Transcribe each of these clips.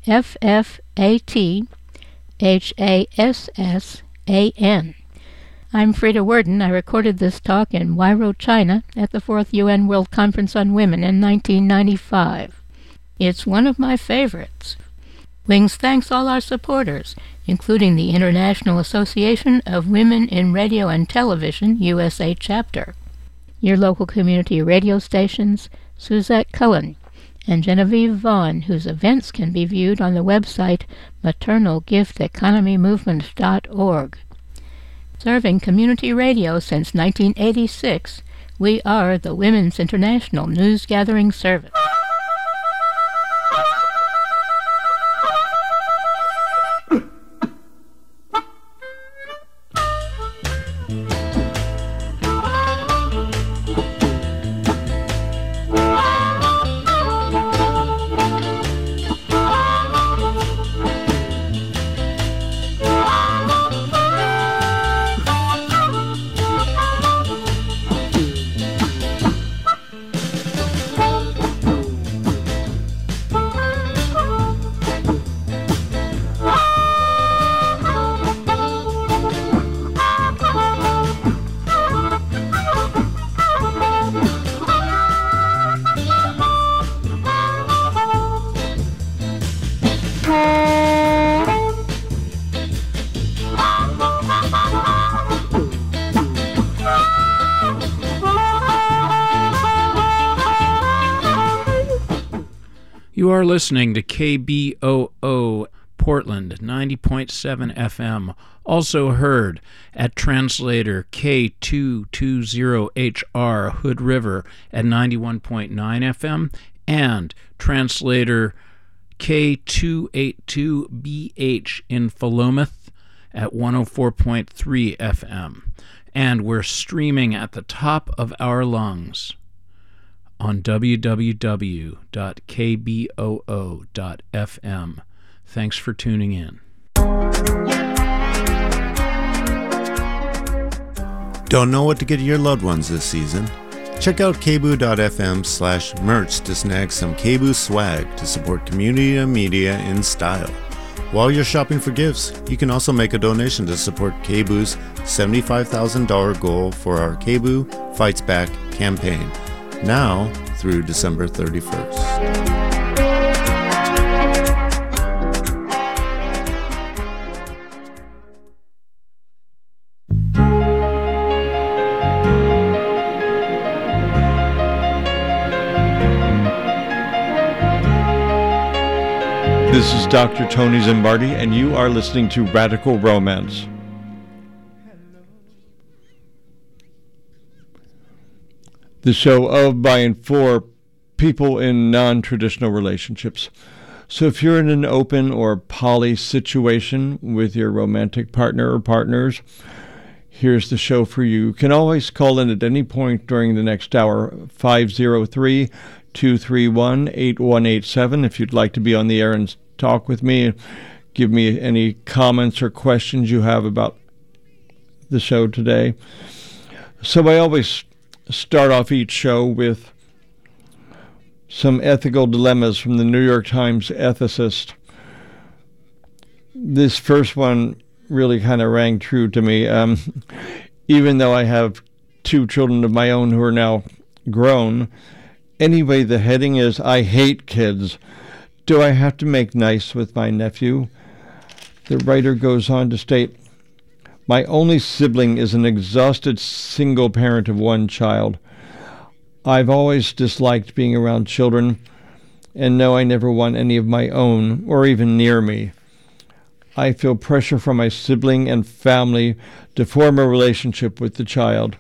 FFATHASSAN. I'm Frida Worden. I recorded this talk in Huairou, China, at the 4th UN World Conference on Women in 1995. It's one of my favorites. Wings thanks all our supporters, including the International Association of Women in Radio and Television, USA Chapter, your local community radio stations, Suzette Cullen, and Genevieve Vaughn, whose events can be viewed on the website maternalgifteconomymovement.org. Serving community radio since 1986, we are the Women's International News Gathering Service. You are listening to KBOO Portland 90.7 FM, also heard at translator K220HR Hood River at 91.9 FM and translator K282BH in Philomath at 104.3 FM. And we're streaming at the top of our lungs on www.kboo.fm. Thanks for tuning in. Don't know what to get your loved ones this season? Check out kboo.fm/merch to snag some KBOO swag to support community and media in style. While you're shopping for gifts, you can also make a donation to support KBOO's $75,000 goal for our KBOO Fights Back campaign, now through December 31st. This is Dr. Tony Zimbardi, and you are listening to Radical Romance. The show of, by, and for people in non-traditional relationships. So if you're in an open or poly situation with your romantic partner or partners, here's the show for you. You can always call in at any point during the next hour, 503-231-8187, if you'd like to be on the air and talk with me and give me any comments or questions you have about the show today. So I always start off each show with some ethical dilemmas from the New York Times ethicist. This first one really kind of rang true to me. Even though I have two children of my own who are now grown. Anyway, the heading is, I hate kids. Do I have to make nice with my nephew? The writer goes on to state, my only sibling is an exhausted single parent of one child. I've always disliked being around children and know I never want any of my own or even near me. I feel pressure from my sibling and family to form a relationship with the child.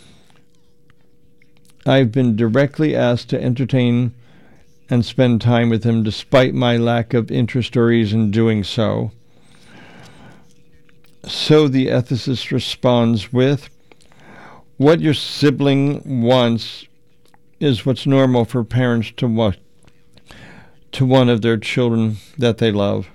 I've been directly asked to entertain and spend time with him despite my lack of interest or ease in doing so. So the ethicist responds with, what your sibling wants is what's normal for parents to want to one of their children that they love.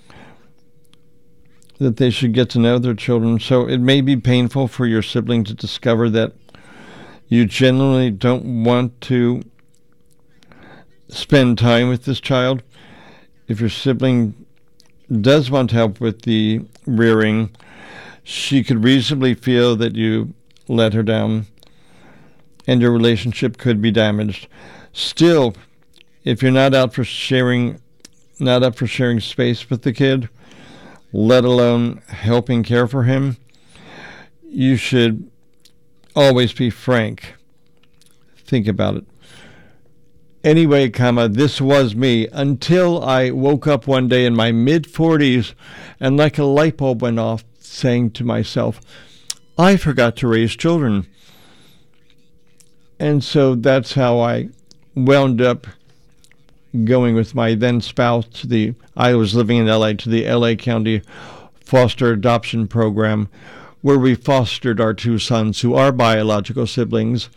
That they should get to know their children. So it may be painful for your sibling to discover that you genuinely don't want to spend time with this child. If your sibling does want help with the rearing, she could reasonably feel that you let her down and your relationship could be damaged. Still, if you're not up for sharing space with the kid, let alone helping care for him, you should always be frank. Think about it. Anyway, this was me until I woke up one day in my mid-40s and like a light bulb went off, saying to myself, I forgot to raise children. And so that's how I wound up going with my then spouse I was living in LA, to the LA County Foster Adoption Program, where we fostered our two sons who are biological siblings,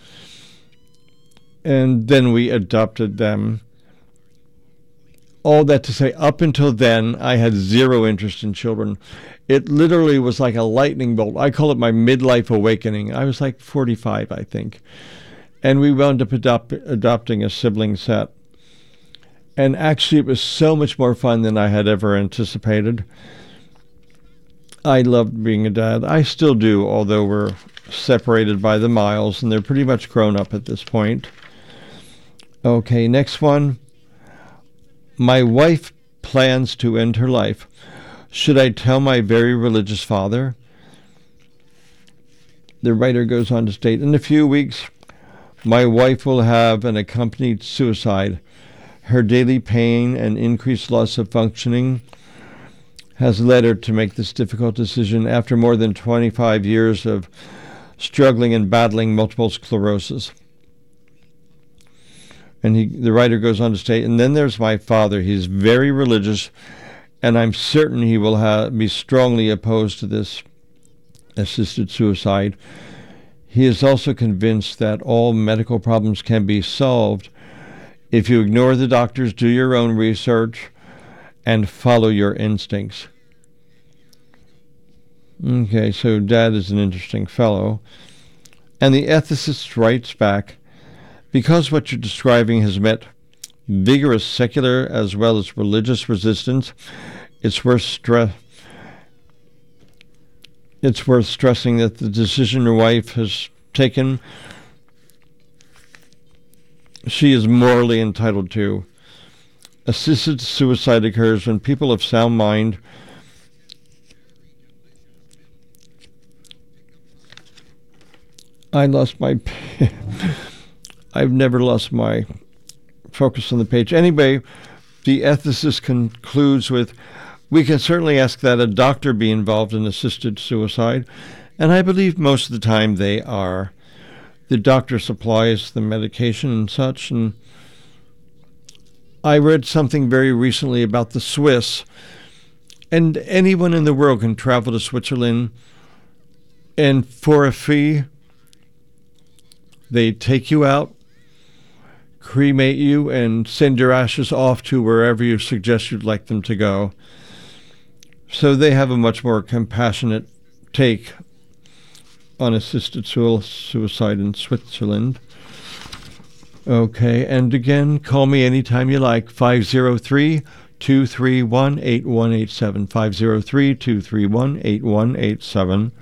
and then we adopted them. All that to say, up until then, I had zero interest in children. It literally was like a lightning bolt. I call it my midlife awakening. I was like 45, I think. And we wound up adopting a sibling set. And actually, it was so much more fun than I had ever anticipated. I loved being a dad. I still do, although we're separated by the miles, and they're pretty much grown up at this point. Okay, next one. My wife plans to end her life. Should I tell my very religious father? The writer goes on to state, in a few weeks, my wife will have an accompanied suicide. Her daily pain and increased loss of functioning has led her to make this difficult decision after more than 25 years of struggling and battling multiple sclerosis. And the writer goes on to state, and then there's my father. He's very religious, and I'm certain he will be strongly opposed to this assisted suicide. He is also convinced that all medical problems can be solved if you ignore the doctors, do your own research, and follow your instincts. Okay, so Dad is an interesting fellow. And the ethicist writes back, because what you're describing has met vigorous secular as well as religious resistance, it's worth stressing that the decision your wife has taken, she is morally entitled to. Assisted suicide occurs when people of sound mind I've never lost my focus on the page. Anyway, the ethicist concludes with, we can certainly ask that a doctor be involved in assisted suicide, and I believe most of the time they are. The doctor supplies the medication and such, and I read something very recently about the Swiss, and anyone in the world can travel to Switzerland, and for a fee, they take you out, cremate you, and send your ashes off to wherever you suggest you'd like them to go. So they have a much more compassionate take on assisted suicide in Switzerland. Okay, and again, call me anytime you like, 503-231-8187, 503-231-8187.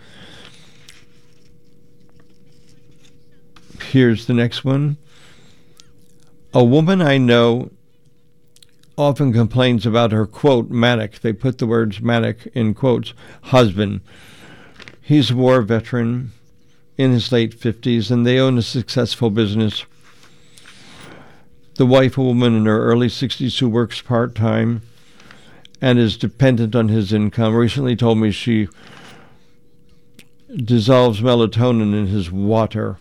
Here's the next one. A woman I know often complains about her, quote, manic, they put the words manic in quotes, husband. He's a war veteran in his late 50s, and they own a successful business. The wife, a woman in her early 60s who works part-time and is dependent on his income, recently told me she dissolves melatonin in his water.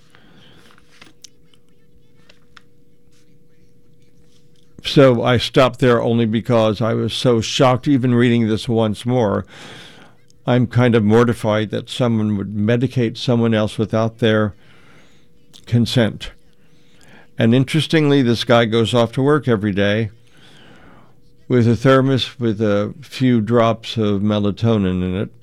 So I stopped there only because I was so shocked even reading this once more. I'm kind of mortified that someone would medicate someone else without their consent. And interestingly, this guy goes off to work every day with a thermos with a few drops of melatonin in it.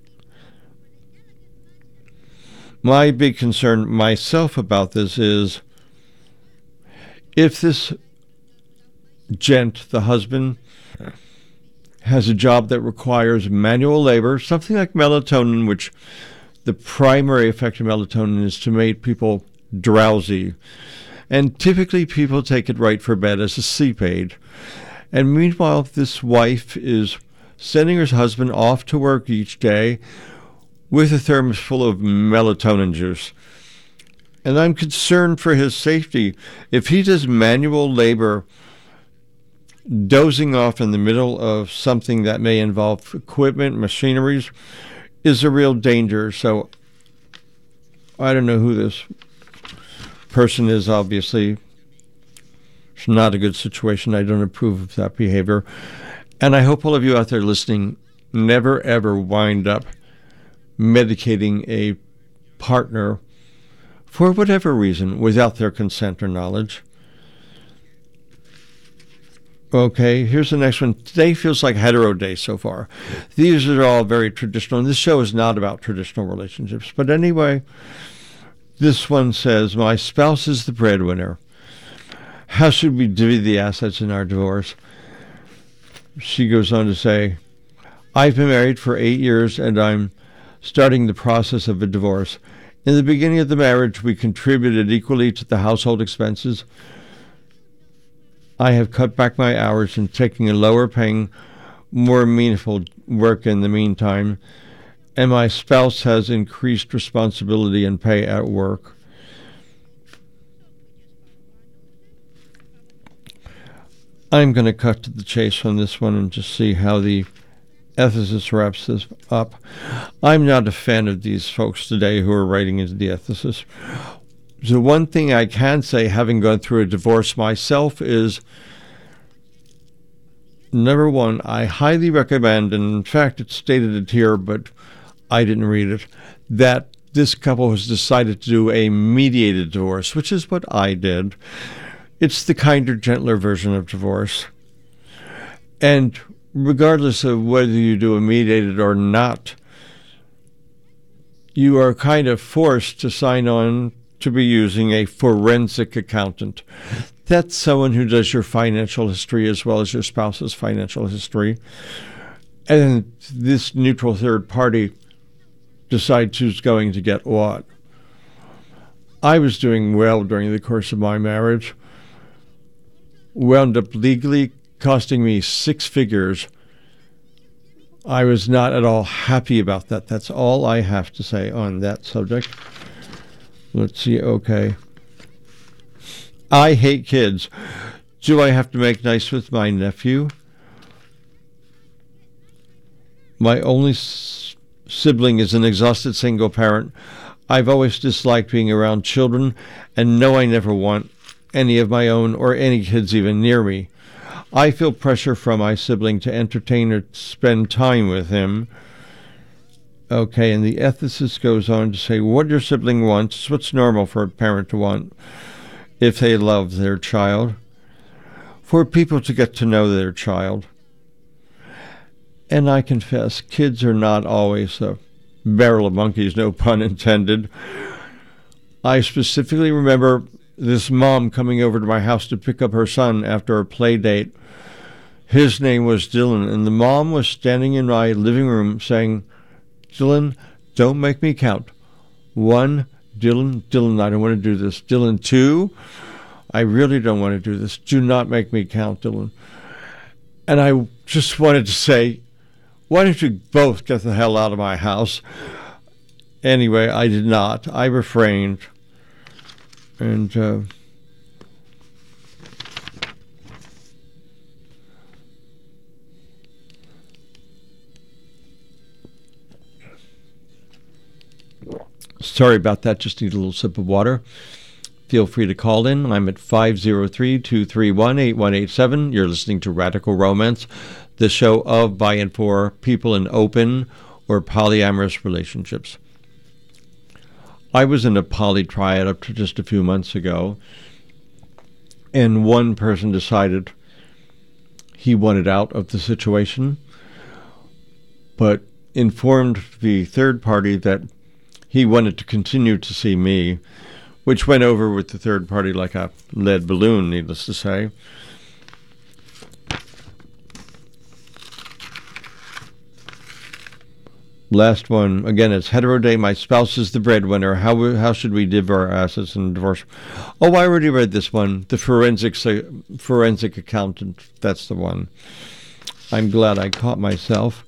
My big concern myself about this is, if this gent, the husband, has a job that requires manual labor, something like melatonin, which the primary effect of melatonin is to make people drowsy. And typically people take it right for bed as a sleep aid. And meanwhile, this wife is sending her husband off to work each day with a thermos full of melatonin juice. And I'm concerned for his safety. If he does manual labor, dozing off in the middle of something that may involve equipment, machineries, is a real danger. So I don't know who this person is, obviously. It's not a good situation. I don't approve of that behavior. And I hope all of you out there listening never, ever wind up medicating a partner for whatever reason without their consent or knowledge. Okay, here's the next one. Today feels like hetero day so far. These are all very traditional, and this show is not about traditional relationships. But anyway, this one says, my spouse is the breadwinner. How should we divvy the assets in our divorce? She goes on to say, I've been married for 8 years, and I'm starting the process of a divorce. In the beginning of the marriage, we contributed equally to the household expenses. I have cut back my hours and taking a lower paying, more meaningful work in the meantime, and my spouse has increased responsibility and pay at work. I'm going to cut to the chase on this one and just see how the ethicist wraps this up. I'm not a fan of these folks today who are writing into the ethicist. The one thing I can say, having gone through a divorce myself, is, number one, I highly recommend, and in fact it's stated it here, but I didn't read it, that this couple has decided to do a mediated divorce, which is what I did. It's the kinder, gentler version of divorce. And regardless of whether you do a mediated or not, you are kind of forced to sign on to be using a forensic accountant. That's someone who does your financial history as well as your spouse's financial history. And this neutral third party decides who's going to get what. I was doing well during the course of my marriage. Wound up legally costing me 6 figures. I was not at all happy about that. That's all I have to say on that subject. Let's see, okay. I hate kids. Do I have to make nice with my nephew? My only sibling is an exhausted single parent. I've always disliked being around children, and know I never want any of my own or any kids even near me. I feel pressure from my sibling to entertain or spend time with him. Okay, and the ethicist goes on to say, what your sibling wants is what's normal for a parent to want if they love their child. For people to get to know their child. And I confess, kids are not always a barrel of monkeys, no pun intended. I specifically remember this mom coming over to my house to pick up her son after a play date. His name was Dylan, and the mom was standing in my living room saying, Dylan, don't make me count. 1, Dylan, I don't want to do this. Dylan, 2, I really don't want to do this. Do not make me count, Dylan. And I just wanted to say, why don't you both get the hell out of my house? Anyway, I did not. I refrained. And sorry about that. Just need a little sip of water. Feel free to call in. I'm at 503-231-8187. You're listening to Radical Romance, the show of, by, and for people in open or polyamorous relationships. I was in a poly triad up to just a few months ago, and one person decided he wanted out of the situation, but informed the third party that he wanted to continue to see me, which went over with the third party like a lead balloon, needless to say. Last one, again, it's hetero day. My spouse is the breadwinner. How should we divvy our assets in divorce? Oh, I already read this one. The forensic accountant. That's the one. I'm glad I caught myself.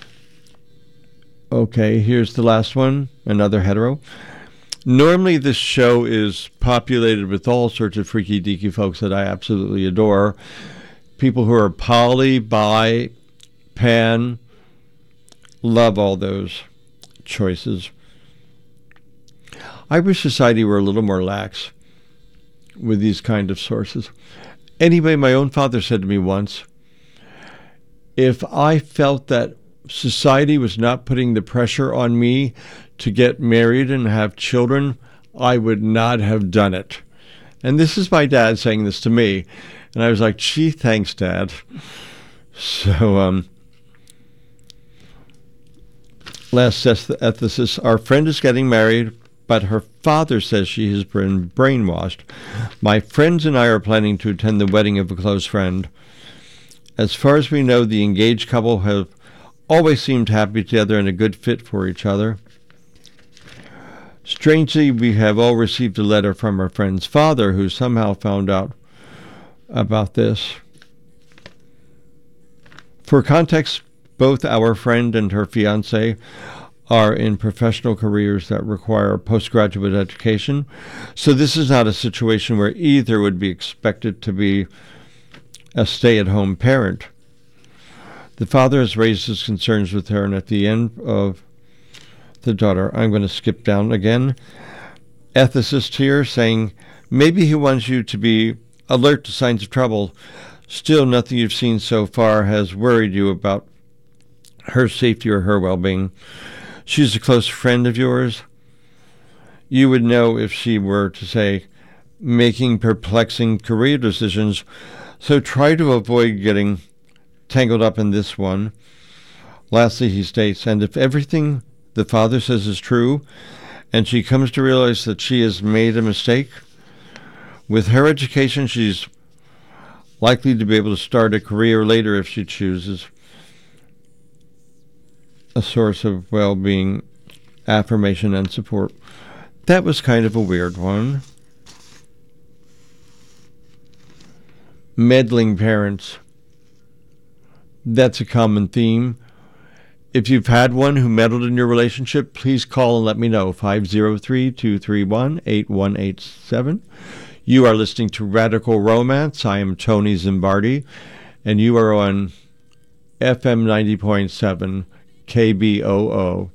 Okay, here's the last one. Another hetero. Normally, this show is populated with all sorts of freaky deaky folks that I absolutely adore. People who are poly, bi, pan. Love all those choices. I wish society were a little more lax with these kind of sources. Anyway, my own father said to me once, if I felt that society was not putting the pressure on me to get married and have children, I would not have done it. And this is my dad saying this to me. And I was like, gee, thanks, Dad. So, last ethicist, our friend is getting married, but her father says she has been brainwashed. My friends and I are planning to attend the wedding of a close friend. As far as we know, the engaged couple have always seemed happy together and a good fit for each other. Strangely, we have all received a letter from our friend's father, who somehow found out about this. For context, both our friend and her fiancé are in professional careers that require postgraduate education, so this is not a situation where either would be expected to be a stay-at-home parent. The father has raised his concerns with her, and at the end of the daughter, I'm going to skip down again, ethicist here saying, maybe he wants you to be alert to signs of trouble. Still, nothing you've seen so far has worried you about her safety or her well-being. She's a close friend of yours. You would know if she were to say, making perplexing career decisions, so try to avoid getting tangled up in this one. Lastly, he states, and if everything the father says is true, and she comes to realize that she has made a mistake, with her education, she's likely to be able to start a career later if she chooses. A source of well-being, affirmation, and support. That was kind of a weird one. Meddling parents. That's a common theme. If you've had one who meddled in your relationship, please call and let me know. 503-231-8187. You are listening to Radical Romance. I am Tony Zimbardi, and you are on FM 90.7 KBOO.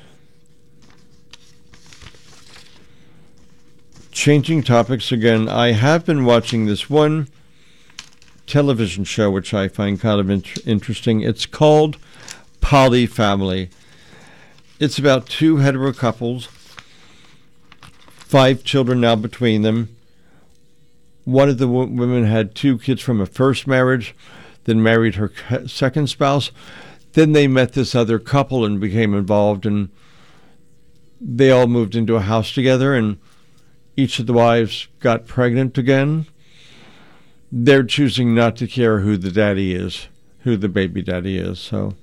Changing topics again, I have been watching this one television show which I find kind of interesting. It's called Poly Family. It's about two hetero couples, 5 children now between them. One of the women had 2 kids from a first marriage, then married her second spouse. Then they met this other couple and became involved, and they all moved into a house together, and each of the wives got pregnant again. They're choosing not to care who the daddy is, who the baby daddy is. So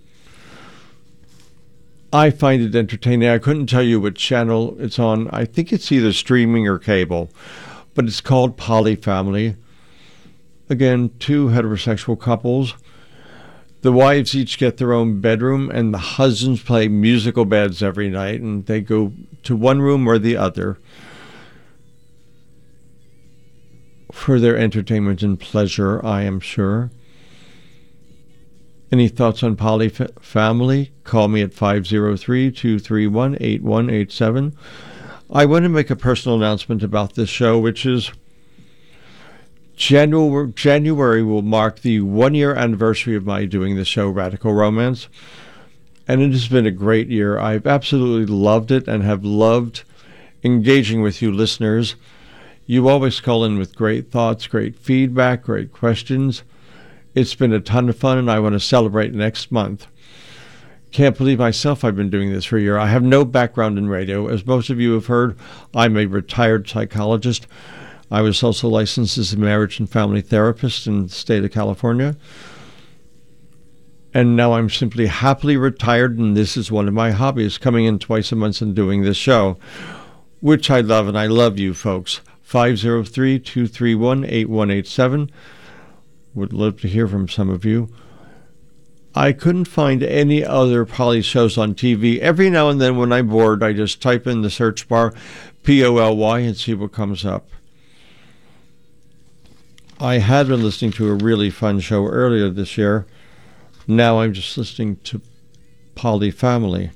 I find it entertaining. I couldn't tell you what channel it's on. I think it's either streaming or cable, but it's called Poly Family. Again, 2 heterosexual couples. The wives each get their own bedroom, and the husbands play musical beds every night, and they go to one room or the other for their entertainment and pleasure, I am sure. Any thoughts on Poly Family? Call me at 503-231-8187. I want to make a personal announcement about this show, which is January will mark the 1-year anniversary of my doing the show Radical Romance, and it has been a great year. I've absolutely loved it and have loved engaging with you listeners. You always call in with great thoughts, great feedback, great questions. It's been a ton of fun, and I want to celebrate next month. Can't believe myself I've been doing this for a year. I have no background in radio. As most of you have heard, I'm a retired psychologist. I was also licensed as a marriage and family therapist in the state of California. And now I'm simply happily retired, and this is one of my hobbies, coming in twice a month and doing this show, which I love, and I love you folks. 503-231-8187. Would love to hear from some of you. I couldn't find any other Poly shows on TV. Every now and then when I'm bored, I just type in the search bar POLY and see what comes up. I had been listening to a really fun show earlier this year. Now I'm just listening to Poly Family.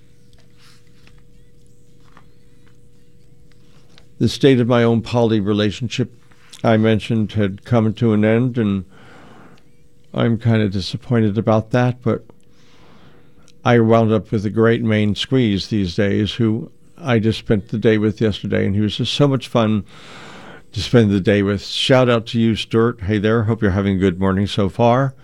The state of my own poly relationship, I mentioned, had come to an end, and I'm kind of disappointed about that, but I wound up with a great main squeeze these days, who I just spent the day with yesterday, and he was just so much fun to spend the day with. Shout out to you, Stuart. Hey there, hope you're having a good morning so far.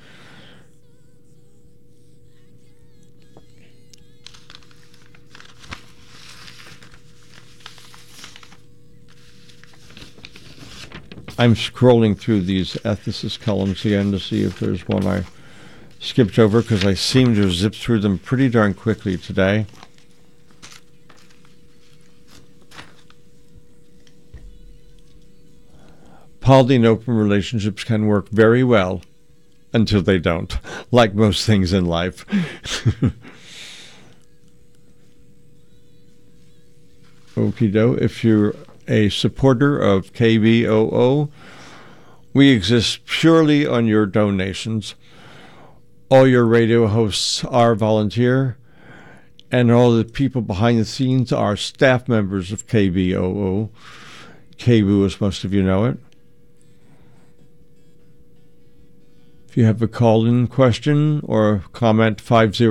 I'm scrolling through these ethicist columns again to see if there's one I skipped over, because I seem to have zipped through them pretty darn quickly today. Poly and open relationships can work very well until they don't, like most things in life. Okie doke. If you're a supporter of KBOO, we exist purely on your donations. All your radio hosts are volunteer, and all the people behind the scenes are staff members of KBOO. KBOO, as most of you know it. If you have a call-in question or comment,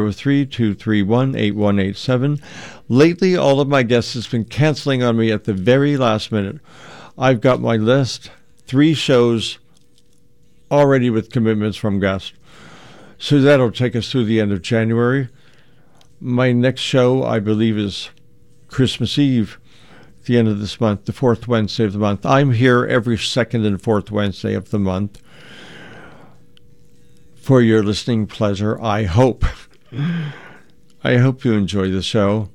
503-231-8187. Lately, all of my guests have been canceling on me at the very last minute. I've got my list, 3 shows already with commitments from guests. So that'll take us through the end of January. My next show, I believe, is Christmas Eve, the end of this month, the 4th Wednesday of the month. I'm here every 2nd and 4th Wednesday of the month. For your listening pleasure, I hope. I hope you enjoy the show.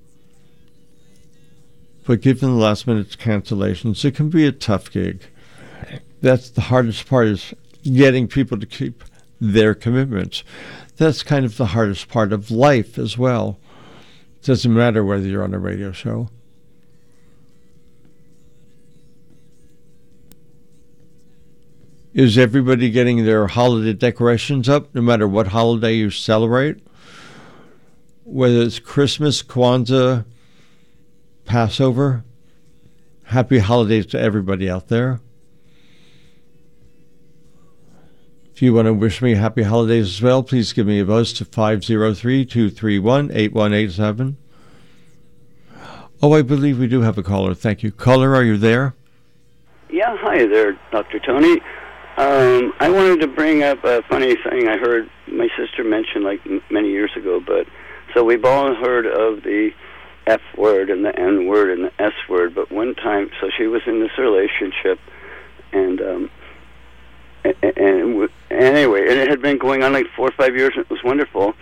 But given the last minute cancellations, it can be a tough gig. That's the hardest part, is getting people to keep their commitments. That's kind of the hardest part of life as well. It doesn't matter whether you're on a radio show. Is everybody getting their holiday decorations up, no matter what holiday you celebrate? Whether it's Christmas, Kwanzaa, Passover. Happy holidays to everybody out there. If you want to wish me happy holidays as well, please give me a buzz to 503-231-8187. Oh, I believe we do have a caller. Thank you. Caller, are you there? Yeah, hi there, Dr. Tony. I wanted to bring up a funny thing I heard my sister mention like many years ago, but so we've all heard of the F word and the N word and the S word, but one time, so she was in this relationship, and anyway, and it had been going on like 4 or 5 years, and it was wonderful.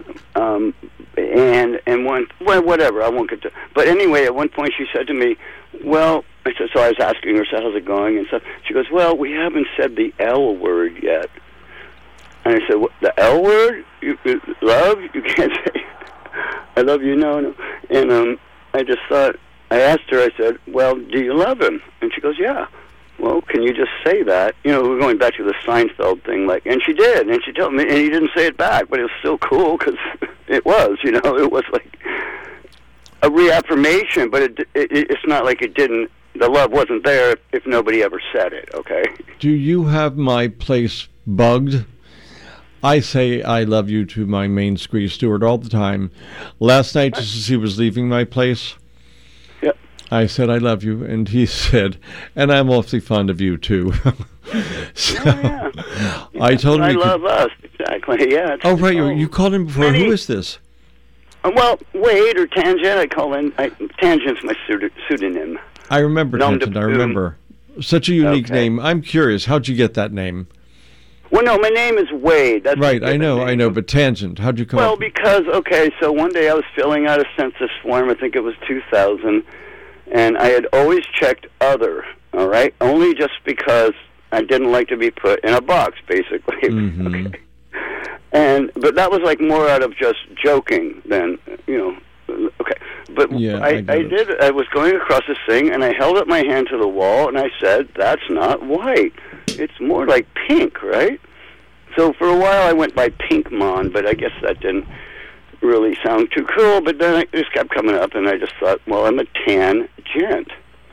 Whatever, I won't get to. But anyway, at one point she said to me, well, so I was asking her, so how's it going and stuff. She goes, well, we haven't said the L word yet. And I said, what, the L word? You love? You can't say I love you, no. And I just thought, I asked her, I said, well, do you love him? And she goes, yeah. Well, can you just say that? You know, we're going back to the Seinfeld thing, like, and she did, and she told me, and he didn't say it back, but it was still cool, because it was, you know, it was like a reaffirmation, but it's not like it didn't, the love wasn't there if nobody ever said it, okay? Do you have my place bugged? I say I love you to my main squeeze Stuart all the time. Last night, just as he was leaving my place, yep, I said I love you, and he said, and I'm awfully fond of you too. So, yeah. I told him I love us, exactly, yeah. Oh, right, you called him before. Who is this? Well, Wade or Tangent, I call him, Tangent's my pseudonym. I remember Tangent, I remember. Such a unique Okay. name. I'm curious, how'd you get that name? Well, no, my name is Wade. That's Right, I know, but tangent. How'd you come Well, up? because, okay, so one day I was filling out a census form, I think it was 2000, and I had always checked other, all right, only just because I didn't like to be put in a box, basically. Mm-hmm. Okay. But that was like more out of just joking than, okay. But Yeah, I was going across this thing, and I held up my hand to the wall, and I said, that's not white. It's more like pink, right? So for a while I went by Pinkmon, but I guess that didn't really sound too cool. But then it just kept coming up, and I just thought, well, I'm a tan gent.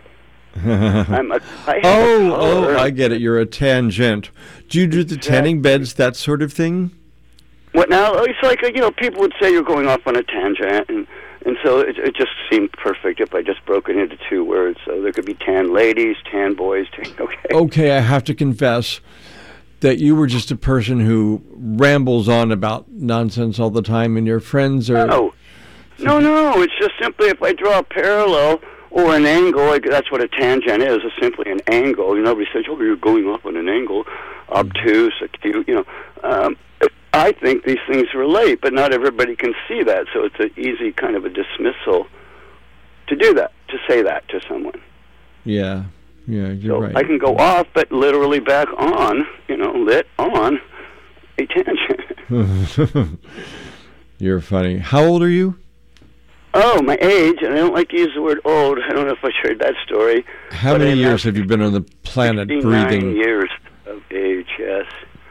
I get it. You're a tangent. Do you do the tanning beds, that sort of thing? What now? It's like, people would say you're going off on a tangent, and so it just seemed perfect if I just broke it into two words. So there could be tan ladies, tan boys, okay. Okay, I have to confess that you were just a person who rambles on about nonsense all the time, and your friends are... No, it's just simply if I draw a parallel or an angle, that's what a tangent is simply an angle. Nobody says, oh, you're going off on an angle, obtuse, acute, I think these things relate, but not everybody can see that, so it's an easy kind of a dismissal to do that, to say that to someone. Yeah, you're right. I can go off, but literally back on, lit on a tangent. You're funny. How old are you? Oh, my age, and I don't like to use the word old. I don't know if I shared that story. How many years have you been on the planet 69 breathing? Years of age, yes.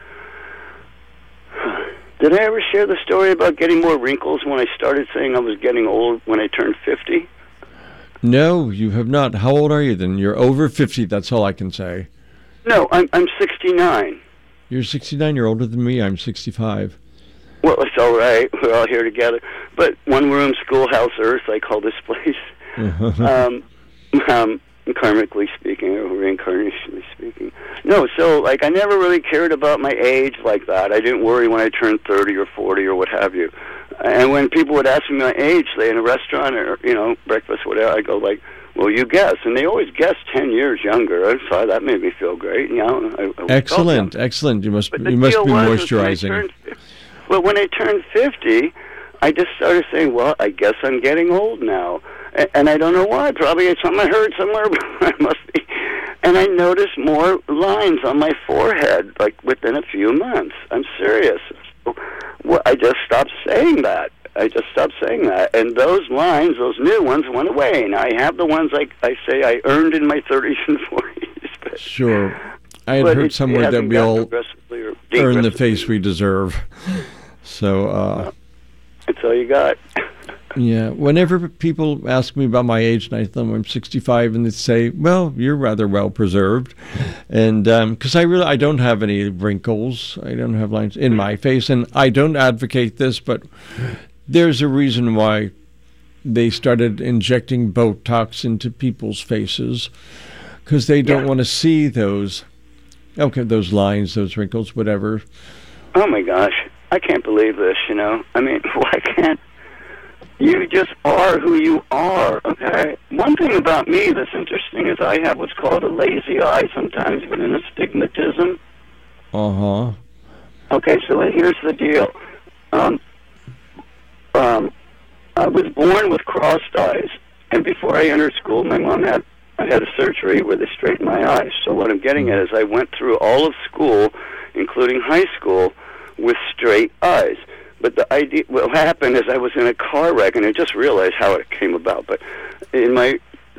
Did I ever share the story about getting more wrinkles when I started saying I was getting old when I turned 50? No, you have not. How old are you then? You're over 50, that's all I can say. No, I'm 69. You're 69, you're older than me, I'm 65. Well, it's all right. We're all here together. But one room, schoolhouse, Earth, I call this place. Karmically speaking, or reincarnationally speaking. No, so, I never really cared about my age like that. I didn't worry when I turned 30 or 40 or what have you. And when people would ask me my age, say in a restaurant or, breakfast, whatever, I go well, you guess. And they always guess 10 years younger. I thought that made me feel great. Excellent. You must be moisturizing. When I turned 50, I just started saying, well, I guess I'm getting old now. And I don't know why. Probably it's something I heard somewhere, but I must be. And I noticed more lines on my forehead, within a few months. I'm serious. Well, I just stopped saying that. And those lines, those new ones, went away. And I have the ones I say I earned in my 30s and 40s. But, sure. I had heard somewhere that we all earn the face we deserve. So... that's all you got. Yeah. Whenever people ask me about my age, and I tell them I'm 65, and they say, well, you're rather well preserved. And because I don't have any wrinkles. I don't have lines in my face. And I don't advocate this, but there's a reason why they started injecting Botox into people's faces, because they don't want to see those lines, those wrinkles, whatever. Oh, my gosh. I can't believe this, I mean, why can't... You just are who you are, okay? One thing about me that's interesting is I have what's called a lazy eye, sometimes even an astigmatism. Uh-huh. Okay, so here's the deal. I was born with crossed eyes, and before I entered school, my mom had a surgery where they straightened my eyes. So what I'm getting at is I went through all of school, including high school, with straight eyes. But the idea, what happened is I was in a car wreck, and I just realized how it came about. But in my,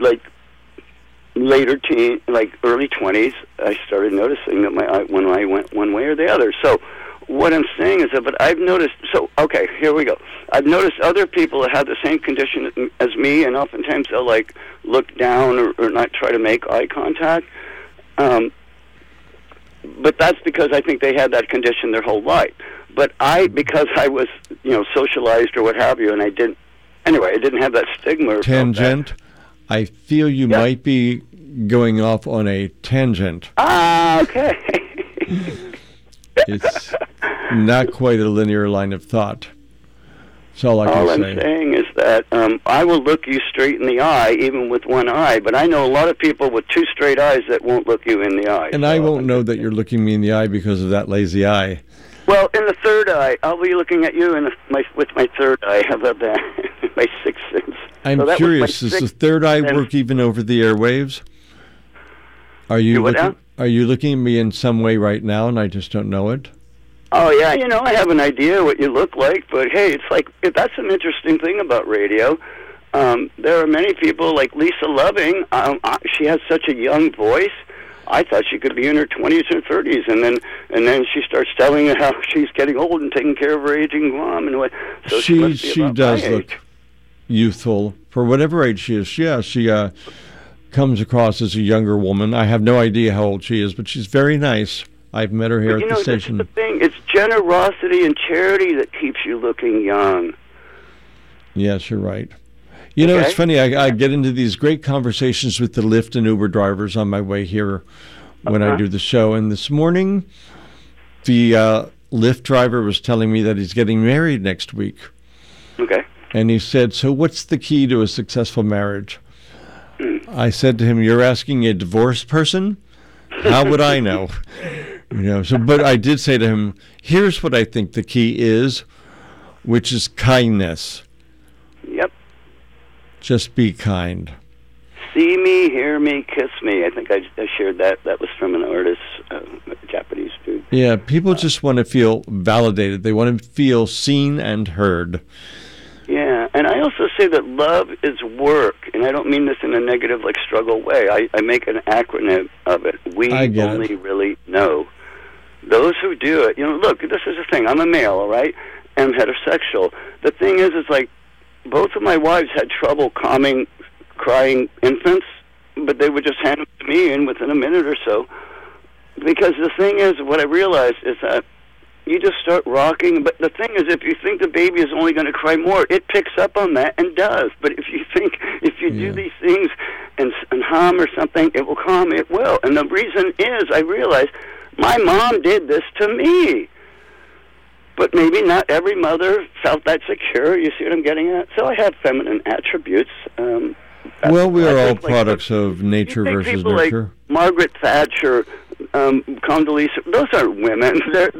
later teen, early 20s, I started noticing that my eye, when I went one way or the other. So what I'm saying is that, but I've noticed, okay, here we go. I've noticed other people that have the same condition as me, and oftentimes they'll, look down or not try to make eye contact. But that's because I think they had that condition their whole life. But because I was, socialized or what have you, and I didn't have that stigma. Tangent. I feel you might be going off on a tangent. Ah, okay. It's not quite a linear line of thought. That's all I can All I'm say. saying is that I will look you straight in the eye, even with one eye. But I know a lot of people with two straight eyes that won't look you in the eye. And I won't know that you're looking me in the eye because of that lazy eye. Well, in the third eye, I'll be looking at you with my third eye. How about that? My sixth sense. I'm So that was curious. my Does the sixth third eye sense. work even over the airwaves? Are you Do what looking? now? Are you looking at me in some way right now, and I just don't know it? Oh, yeah, I have an idea what you look like, but hey, it's like, that's an interesting thing about radio. There are many people like Lisa Loving. She has such a young voice. I thought she could be in her 20s and 30s, and then she starts telling how she's getting old and taking care of her aging mom and what. So she must be about does my look age. youthful for whatever age she is. Yeah, she comes across as a younger woman. I have no idea how old she is, but she's very nice. I've met her here But, at the this station. is the thing. It's generosity and charity that keeps you looking young. Yes, you're right. You know, Okay. it's funny. I get into these great conversations with the Lyft and Uber drivers on my way here when I do the show. And this morning, the Lyft driver was telling me that he's getting married next week. Okay. And he said, "So what's the key to a successful marriage?" I said to him, "You're asking a divorced person? How would I know?" But I did say to him, "Here's what I think the key is, which is kindness. Yep. Just be kind." See me, hear me, kiss me. I think I shared that. That was from an artist, Japanese dude. Yeah, people just want to feel validated. They want to feel seen and heard. Yeah, and I also say that love is work, and I don't mean this in a negative, like, struggle way. I make an acronym of it. We I get only it. really know. Those who do it, look, this is the thing. I'm a male, all right? I'm heterosexual. The thing is like, both of my wives had trouble calming crying infants, but they would just hand them to me in within a minute or so. Because the thing is, what I realized is that you just start rocking. But the thing is, if you think the baby is only going to cry more, it picks up on that and does. But if you do these things and hum or something, it will calm. It will. And the reason is, I realized my mom did this to me. But maybe not every mother felt that secure. You see what I'm getting at? So I have feminine attributes. Well, we are all like, products of nature you think versus people nurture. like Margaret Thatcher, Condoleezza, those aren't women.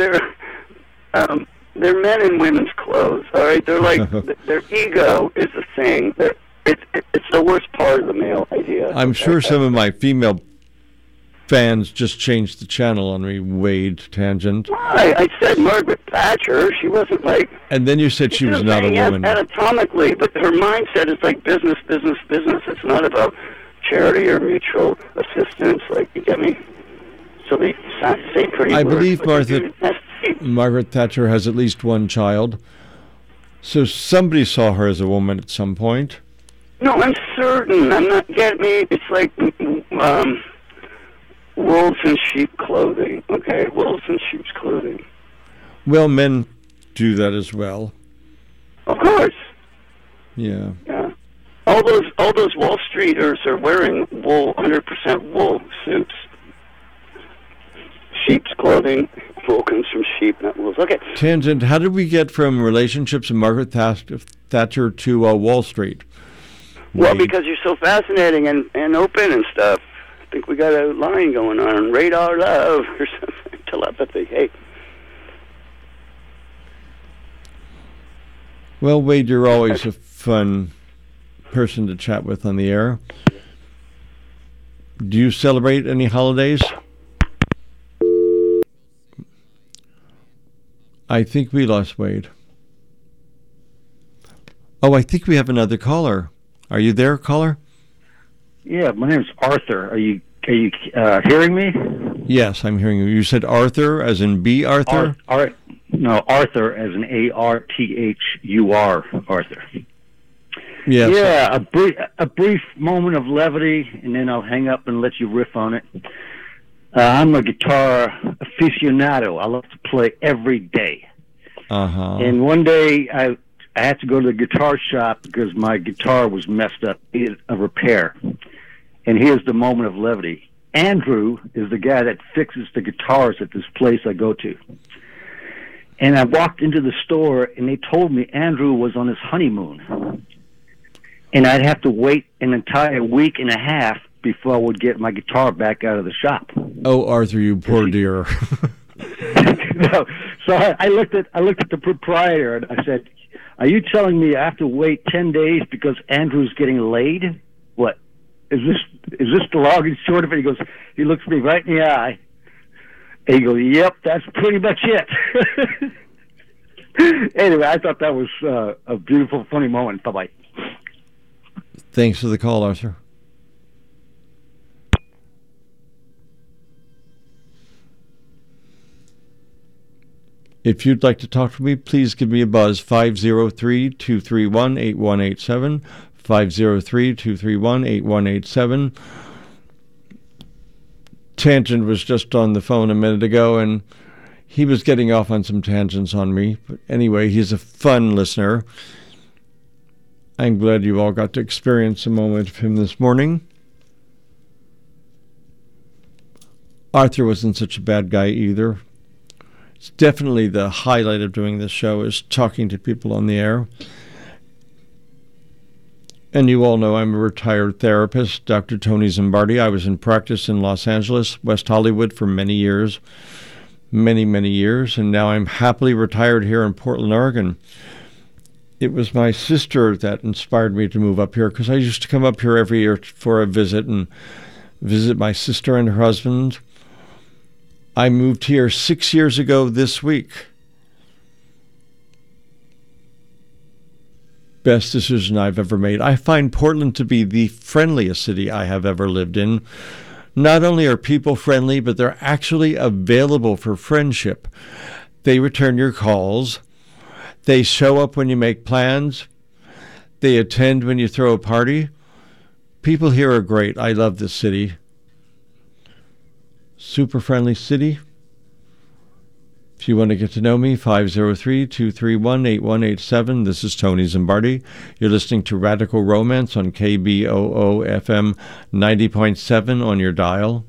They're men in women's clothes. All right, they're like their ego is a thing. It's the worst part of the male idea. I'm sure some of my female fans just changed the channel on me, Wade Tangent. I said Margaret Thatcher. She wasn't like. And then you said she was not a Yes, woman. anatomically, but her mindset is like business, business, business. It's not about charity or mutual assistance. Like, you get me? So they say pretty I words, believe but they do- Margaret Thatcher has at least one child. So somebody saw her as a woman at some point. No, I'm certain. I'm not getting me. It's like wolves in sheep clothing. Okay, wolves in sheep's clothing. Well, men do that as well. Of course. Yeah. Yeah. All those Wall Streeters are wearing wool, 100% wool suits. Sheep's clothing. Wool comes from sheep, not wolves. Okay. Tangent, how did we get from relationships of Margaret Thatcher to Wall Street? Well, Wade. because you're so fascinating and open and stuff. I think we got a line going on. Radar love or something. Telepathy. Hey. Well, Wade, you're always a fun person to chat with on the air. Do you celebrate any holidays? I think we lost Wade. Oh, I think we have another caller. Are you there, caller? Yeah, my name's Arthur. Are you hearing me? Yes, I'm hearing you. You said Arthur, as in B. Arthur? No, Arthur as in Arthur, Arthur. Yes. Yeah, a brief moment of levity, and then I'll hang up and let you riff on it. I'm a guitar aficionado. I love to play every day. Uh-huh. And one day I had to go to the guitar shop because my guitar was messed up, needed a repair. And here's the moment of levity. Andrew is the guy that fixes the guitars at this place I go to. And I walked into the store, and they told me Andrew was on his honeymoon. And I'd have to wait an entire week and a half before I would get my guitar back out of the shop. Oh, Arthur, you poor dear. No. So I looked at the proprietor, and I said, "Are you telling me I have to wait 10 days because Andrew's getting laid? What? Is this the long and short of it?" He looks me right in the eye. And he goes, "Yep, that's pretty much it." Anyway, I thought that was a beautiful, funny moment. Bye-bye. Thanks for the call, Arthur. If you'd like to talk to me, please give me a buzz, 503-231-8187, 503-231-8187. Tangent was just on the phone a minute ago, and he was getting off on some tangents on me. But anyway, he's a fun listener. I'm glad you all got to experience a moment of him this morning. Arthur wasn't such a bad guy either. It's definitely the highlight of doing this show is talking to people on the air. And you all know I'm a retired therapist, Dr. Tony Zimbardi. I was in practice in Los Angeles, West Hollywood for many years, many years, and now I'm happily retired here in Portland, Oregon. It was my sister that inspired me to move up here because I used to come up here every year for a visit and visit my sister and her husband. I moved here 6 years ago this week. Best decision I've ever made. I find Portland to be the friendliest city I have ever lived in. Not only are people friendly, but they're actually available for friendship. They return your calls. They show up when you make plans. They attend when you throw a party. People here are great. I love this city. Super friendly city. If you want to get to know me, 503-231-8187. This is Tony Zimbardi. You're listening to Radical Romance on KBOO FM 90.7 on your dial.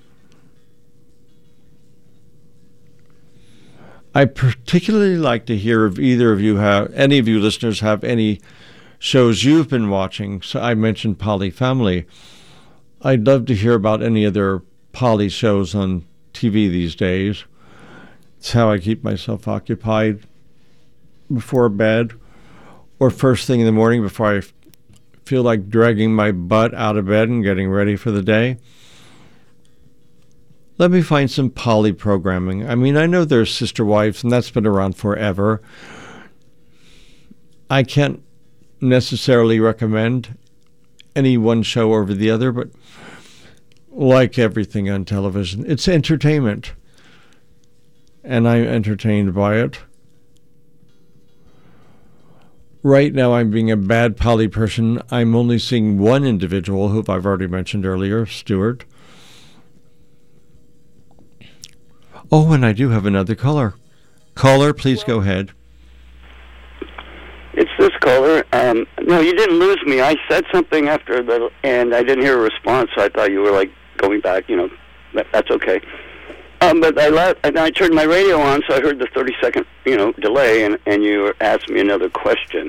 I particularly like to hear if any of you listeners have any shows you've been watching. So I mentioned Poly Family. I'd love to hear about any other Poly shows on TV these days. It's how I keep myself occupied before bed or first thing in the morning before I feel like dragging my butt out of bed and getting ready for the day. Let me find some Poly programming. I mean, I know there's Sister Wives, and that's been around forever. I can't necessarily recommend any one show over the other, but like everything on television, it's entertainment. And I'm entertained by it. Right now, I'm being a bad Poly person. I'm only seeing one individual, who I've already mentioned earlier, Stuart. Oh, and I do have another caller. Caller, please go ahead. It's this caller. No, you didn't lose me. I said something after and I didn't hear a response, so I thought you were like going back. That's okay. But I turned my radio on, so I heard the 30-second, delay, and you asked me another question.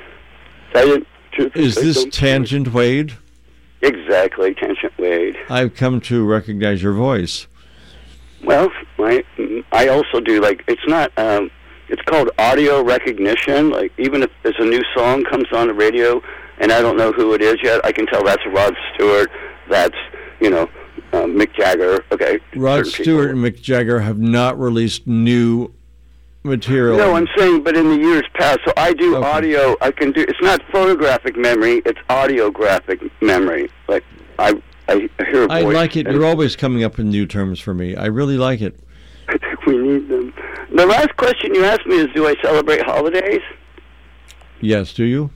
Is this Tangent Wade? Exactly, Tangent Wade. I've come to recognize your voice. Well, I also do, it's not, it's called audio recognition. Like, even if there's a new song comes on the radio, and I don't know who it is yet, I can tell that's Rod Stewart, that's, Mick Jagger. Okay. Rod Stewart and Mick Jagger have not released new material. No, I'm saying, but in the years past. So I do audio. I can do. It's not photographic memory. It's audiographic memory. Like I hear a voice. I like it. You're always coming up with new terms for me. I really like it. I think we need them. The last question you asked me is, do I celebrate holidays? Yes. Do you?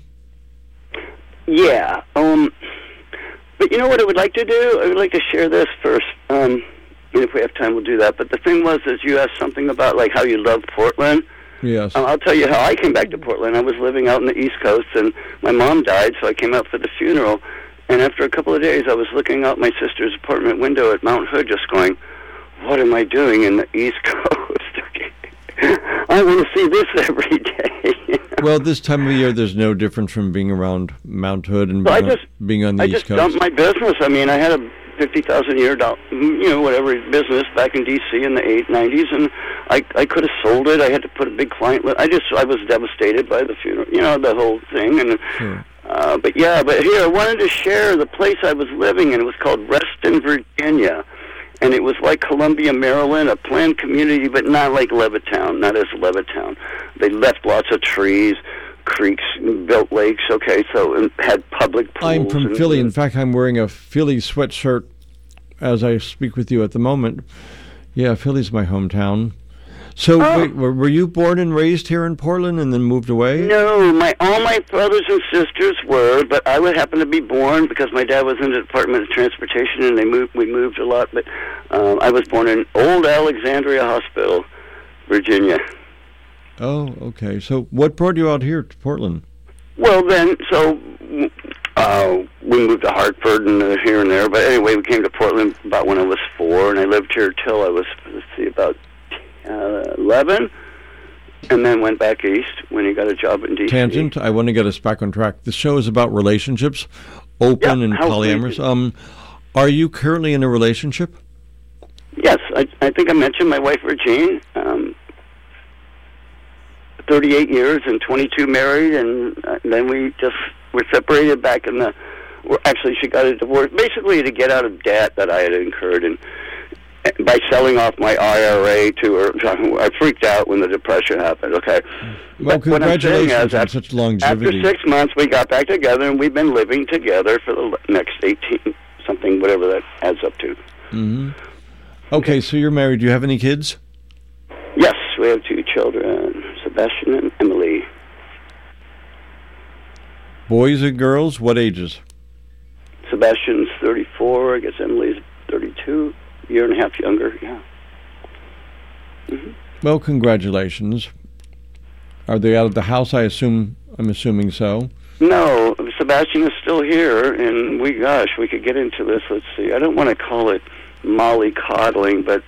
Yeah. But you know what I would like to do? I would like to share this first. And if we have time, we'll do that. But the thing was, is you asked something about how you love Portland. Yes. I'll tell you how I came back to Portland. I was living out in the East Coast, and my mom died, so I came out for the funeral. And after a couple of days, I was looking out my sister's apartment window at Mount Hood, just going, "What am I doing in the East Coast?" I want to see this every day. You know? Well, this time of year, there's no difference from being around Mount Hood and being on the East Coast. I just dumped my business. I mean, I had a $50,000 whatever business back in D.C. in the 90s, and I could have sold it. I had to put a big client list. I was devastated by the funeral, the whole thing. And Sure. But here I wanted to share the place I was living in. It was called Reston, Virginia, and it was like Columbia, Maryland, a planned community, but not like Levittown, not as Levittown. They left lots of trees, creeks, built lakes. Okay, so and had public pools. I'm from Philly. In fact, I'm wearing a Philly sweatshirt as I speak with you at the moment. Yeah, Philly's my hometown. So, wait, were you born and raised here in Portland and then moved away? No, all my brothers and sisters were, but I would happen to be born because my dad was in the Department of Transportation, and we moved a lot. But I was born in Old Alexandria Hospital, Virginia. Oh, okay. So, what brought you out here to Portland? Well, then, we moved to Hartford and here and there. But anyway, we came to Portland about when I was 4, and I lived here till I was, about 11, and then went back east when he got a job in D.C. Tangent, I want to get us back on track. The show is about relationships, open and polyamorous. Are you currently in a relationship? Yes, I think I mentioned my wife, Regine. 38 years and 22 married, and then we just were separated back in the... Actually, she got a divorce, basically to get out of debt that I had incurred, and by selling off my IRA to her. I freaked out when the Depression happened, okay? Well, congratulations on such longevity. After 6 months, we got back together, and we've been living together for the next 18-something, whatever that adds up to. Mm-hmm. Okay, so you're married. Do you have any kids? Yes, we have 2 children, Sebastian and Emily. Boys and girls? What ages? Sebastian's 34, I guess Emily's 32. Year and a half younger, yeah. Mm-hmm. Well, congratulations. Are they out of the house? I'm assuming so. No, Sebastian is still here, and we could get into this. Let's see. I don't want to call it mollycoddling, but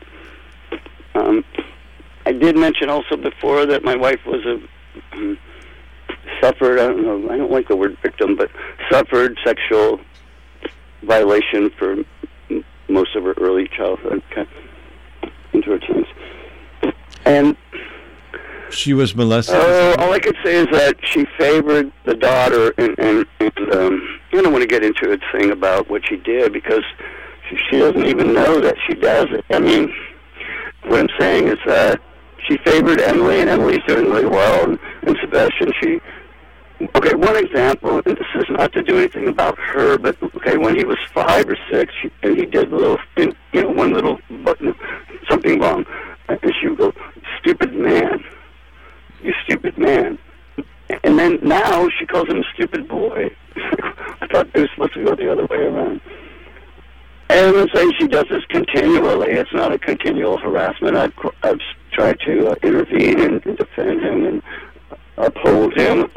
I did mention also before that my wife was suffered, I don't like the word victim, but suffered sexual violation for most of her early childhood, into her teens. And she was molested? All I could say is that she favored the daughter, and I don't want to get into a thing about what she did, because she doesn't even know that she does it. I mean, what I'm saying is that she favored Emily, and Emily's doing really well, and Sebastian, okay, one example, and this is not to do anything about her, but okay, when he was 5 or 6, and he did one little button, something wrong, and she would go, "Stupid man, you stupid man," and then now she calls him a stupid boy. I thought it was supposed to go the other way around. And I'm saying she does this continually. It's not a continual harassment. I've tried to intervene and defend him and uphold him.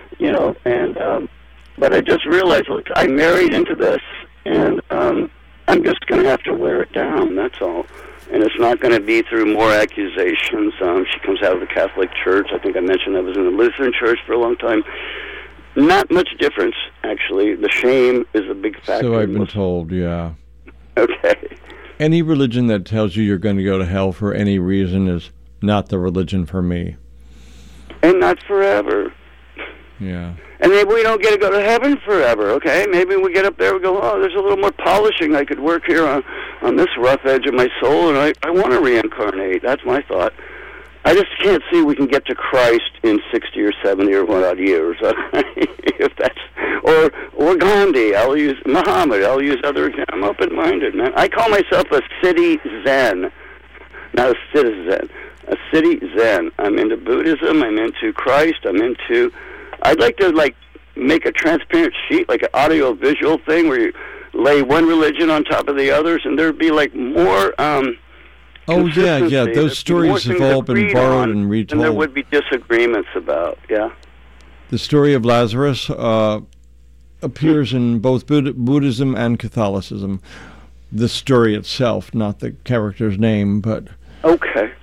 But I just realized, look, I married into this, and I'm just going to have to wear it down, that's all. And it's not going to be through more accusations. She comes out of the Catholic Church. I think I mentioned I was in the Lutheran Church for a long time. Not much difference, actually. The shame is a big factor. So I've been told, yeah. Okay. Any religion that tells you you're going to go to hell for any reason is not the religion for me. And not forever. Yeah. And maybe we don't get to go to heaven forever, okay? Maybe we get up there and go, oh, there's a little more polishing I could work here on this rough edge of my soul, and I want to reincarnate. That's my thought. I just can't see we can get to Christ in 60 or 70 or what odd years. If that's, or Gandhi, I'll use Muhammad, I'll use other examples. I'm open-minded, man. I call myself a city Zen, not a citizen. A city Zen. I'm into Buddhism, I'm into Christ, I'd like to make a transparent sheet, like an audio-visual thing where you lay one religion on top of the others, and there'd be more oh, yeah. Those stories have all been borrowed and retold. And there would be disagreements about, yeah. The story of Lazarus appears in both Buddhism and Catholicism. The story itself, not the character's name, but... Okay.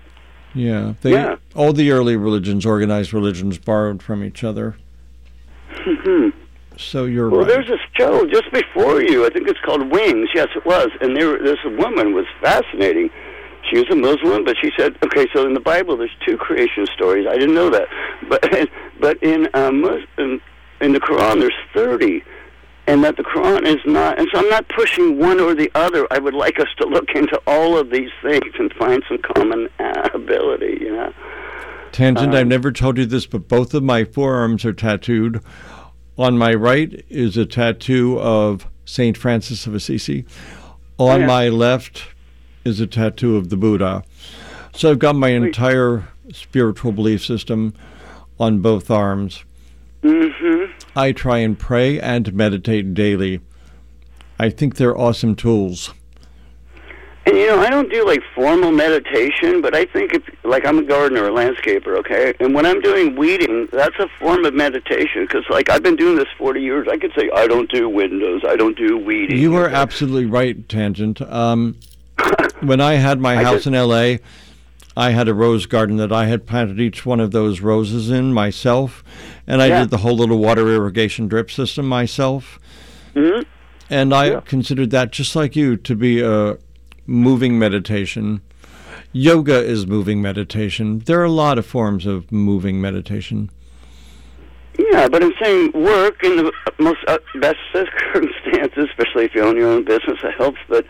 Yeah. Yeah. All the early religions, organized religions, borrowed from each other. Mm-hmm. So you're Well, right. there's a show just before you. I think it's called Wings. Yes, it was. And this woman was fascinating. She was a Muslim, but she said, okay, so in the Bible there's 2 creation stories. I didn't know that. But in the Quran there's 30. And that the Quran is not, and so I'm not pushing one or the other. I would like us to look into all of these things and find some common ability, you know. Tangent, I've never told you this, but both of my forearms are tattooed. On my right is a tattoo of St. Francis of Assisi. On my left is a tattoo of the Buddha. So I've got my entire spiritual belief system on both arms. Mm-hmm. I try and pray and meditate daily. I think they're awesome tools. And, you know, I don't do, like, formal meditation, but I think, like, I'm a gardener, a landscaper, okay? And when I'm doing weeding, that's a form of meditation, because, like, I've been doing this 40 years. I could say, I don't do windows, I don't do weeding. You are absolutely right, Tangent. When I had my house in L.A., I had a rose garden that I had planted each one of those roses in myself, and I did the whole little water irrigation drip system myself. Mm-hmm. And I considered that, just like you, to be a moving meditation. Yoga is moving meditation. There are a lot of forms of moving meditation. Yeah, but I'm saying work in the most best circumstances, especially if you own your own business, it helps, but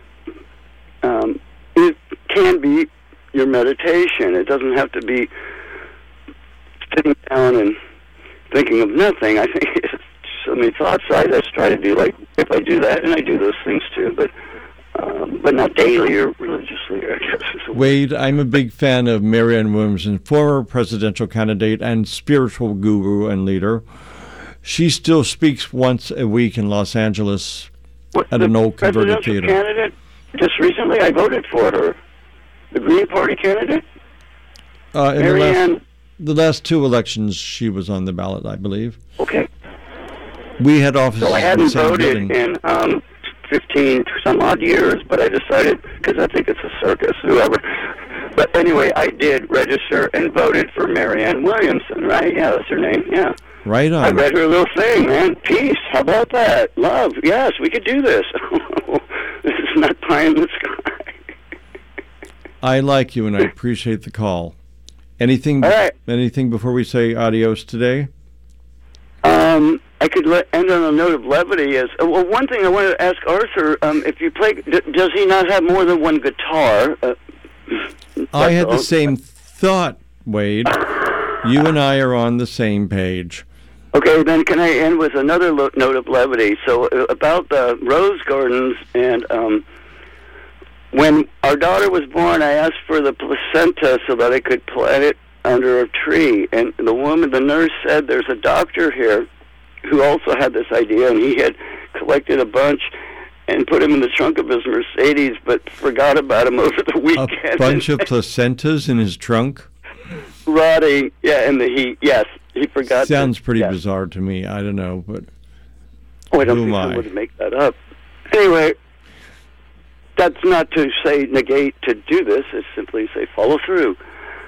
it can be your meditation. It doesn't have to be sitting down and thinking of nothing. I think it's so many thoughts. I just try to do, like, if I do that, and I do those things too, but not daily or religiously, I guess. Wade, I'm a big fan of Marianne Williamson, former presidential candidate and spiritual guru and leader. She still speaks once a week in Los Angeles at an old converted theater. Candidate? Just recently, I voted for her. The Green Party candidate? In the last 2 elections, she was on the ballot, I believe. Okay. We had offices So I in the hadn't same voted building. in 15 some odd years, but I decided, because I think it's a circus, whoever. But anyway, I did register and voted for Marianne Williamson, right? Yeah, that's her name, yeah. Right on. I read her little thing, man. Peace, how about that? Love, yes, we could do this. This is not pie in the sky. I like you, and I appreciate the call. Anything before we say adios today? I could end on a note of levity. Well, one thing I wanted to ask Arthur, if you play, does he not have more than one guitar? I had the same thought, Wade. You and I are on the same page. Okay, then can I end with another note of levity? So about the rose gardens, and when our daughter was born, I asked for the placenta so that I could plant it under a tree. And the nurse said, there's a doctor here who also had this idea, and he had collected a bunch and put him in the trunk of his Mercedes, but forgot about him over the weekend. A bunch of placentas in his trunk? Rotting, in the heat, yes. He forgot. Sounds pretty bizarre to me. I don't know, but I don't think I would make that up. Anyway, that's not to say negate to do this. It's simply say follow through.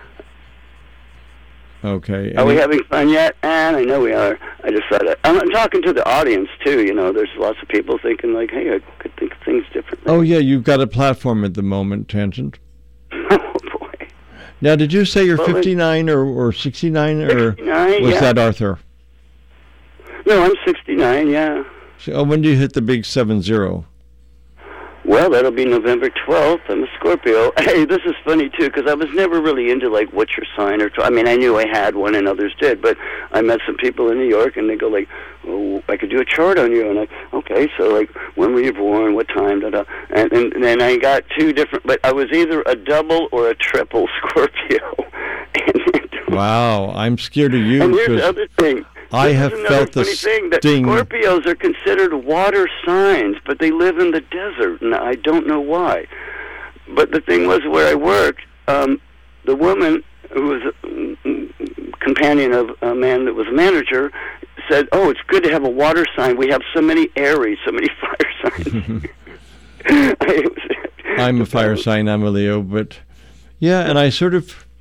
Okay. Are we having fun yet? And I know we are. I just thought I'm talking to the audience too. You know, there's lots of people thinking like, "Hey, I could think of things differently." Oh yeah, you've got a platform at the moment, Tangent. Oh boy. Now, did you say you're 59 or 69, or 69, was that Arthur? No, I'm 69. Yeah. So, when do you hit the big 70? Well, that'll be November 12th. I'm a Scorpio. Hey, this is funny, too, because I was never really into, like, what's your sign? I mean, I knew I had one and others did, but I met some people in New York, and they go, like, oh, I could do a chart on you. And okay, so, like, when were you born, what time, da-da. And then I got 2 different, but I was either a double or a triple Scorpio. Wow, I'm scared of you. And here's the other thing. I have felt the thing that sting. Scorpios are considered water signs, but they live in the desert, and I don't know why. But the thing was, where I worked, the woman who was a companion of a man that was a manager said, "Oh, it's good to have a water sign. We have so many Aries, so many fire signs." I'm a fire sign. I'm a Leo, but yeah, and I sort of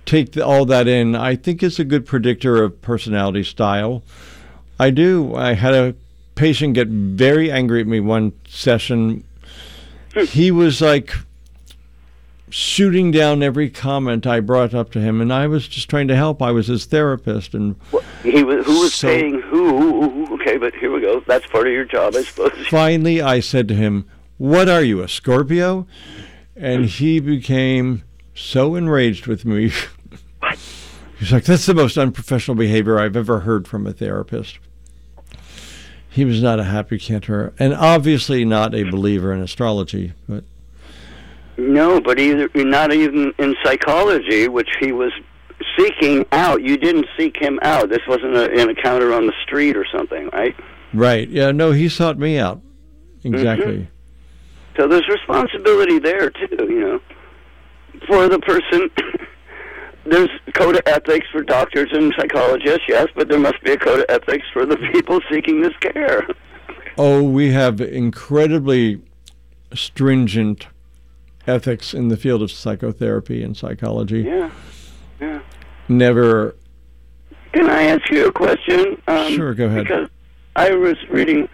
take all that in. I think it's a good predictor of personality style. I do. I had a patient get very angry at me one session. He was like shooting down every comment I brought up to him, and I was just trying to help. I was his therapist, and who was saying who? Okay, but here we go. That's part of your job, I suppose. Finally, I said to him, "What are you, a Scorpio?" And he became so enraged with me. He's like, "That's the most unprofessional behavior I've ever heard from a therapist." He was not a happy camper, and obviously not a believer in astrology. But no, but not even in psychology, which he was seeking out. You didn't seek him out. This wasn't an encounter on the street or something, right? Right. Yeah, no, he sought me out. Exactly. Mm-hmm. So there's responsibility there, too, for the person. There's a code of ethics for doctors and psychologists, yes, but there must be a code of ethics for the people seeking this care. Oh, we have incredibly stringent ethics in the field of psychotherapy and psychology. Yeah. Never. Can I ask you a question? Sure, go ahead. Because I was reading,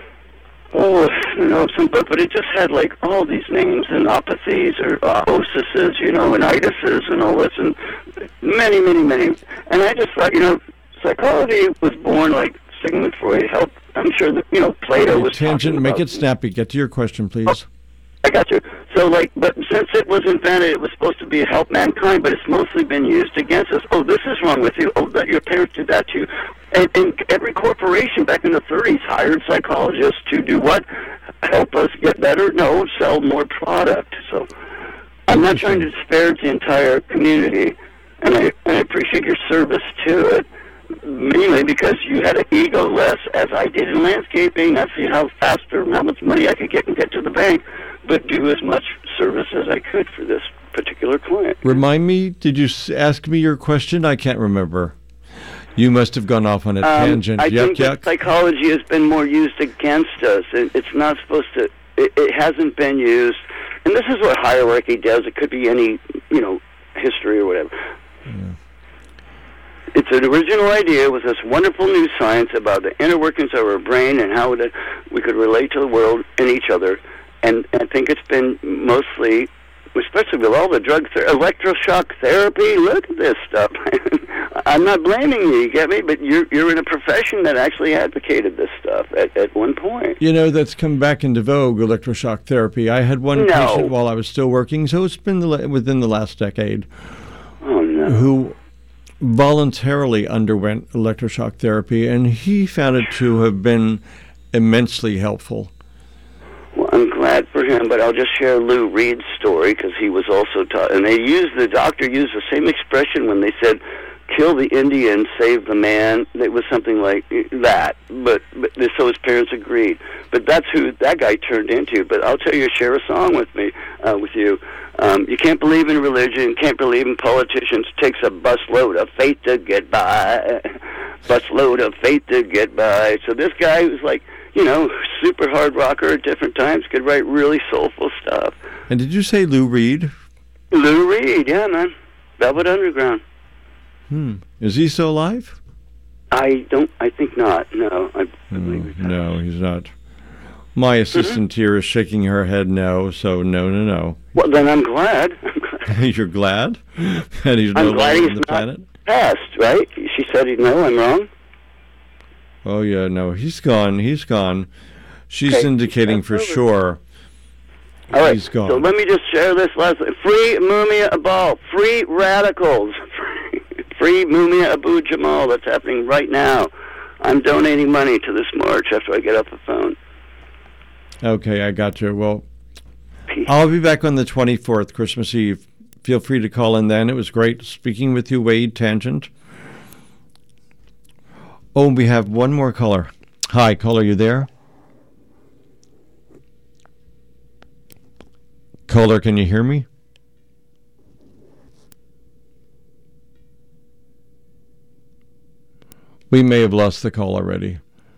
some book, but it just had like all these names and opathies or osises, and itises and all this, and many, many, many. And I just thought, psychology was born like Sigmund Freud helped. I'm sure that, Plato was tangent, talking make about. it snappy. Get to your question, please. I got you. So, but since it was invented, it was supposed to be to help mankind, but it's mostly been used against us. Oh, this is wrong with you. Oh, that your parents did that to you. And every corporation back in the 30s hired psychologists to do what? Help us get better? No, sell more product. So I'm not trying to disparage the entire community, and I appreciate your service to it, mainly because you had an ego less, as I did in landscaping. I see how faster, how much money I could get to the bank, but do as much service as I could for this particular client. Remind me, did you ask me your question? I can't remember. You must have gone off on a tangent. I think that psychology has been more used against us. It's not supposed to. It hasn't been used, and this is what hierarchy does. It could be any, history or whatever. Yeah. Its original idea was this wonderful new science about the inner workings of our brain and how we could relate to the world and each other. And I think it's been mostly, especially with all the electroshock therapy. Look at this stuff. I'm not blaming you get me? But you're in a profession that actually advocated this stuff at one point. That's come back into vogue, electroshock therapy. I had one patient while I was still working, so it's been within the last decade, who voluntarily underwent electroshock therapy, and he found it to have been immensely helpful. Well, I'm glad for him, but I'll just share Lou Reed's story because he was also taught, and the doctor used the same expression when they said, "Kill the Indian, save the man." It was something like that, but so his parents agreed. But that's who that guy turned into. But I'll tell you, share a song with me, with you. You can't believe in religion, can't believe in politicians. Takes a busload of faith to get by. Busload of faith to get by. So this guy was like, super hard rocker at different times, could write really soulful stuff. And did you say Lou Reed? Lou Reed, yeah, man. Velvet Underground. Is he still alive? I think not. No, I believe no, he's not. My assistant here is shaking her head no, so no. Well, then I'm glad. You're glad? And he's no longer on the planet? Passed, right? She said no, I'm wrong? Oh, yeah, no, he's gone. She's indicating for sure. All right, he's gone. So let me just share this last. Free Mumia Abal. Free radicals. Free Mumia Abu Jamal. That's happening right now. I'm donating money to this march after I get off the phone. Okay, I got you. Well, Peace. I'll be back on the 24th, Christmas Eve. Feel free to call in then. It was great speaking with you, Wade Tangent. Oh, we have one more caller. Hi, caller, you there? Caller, can you hear me? We may have lost the call already.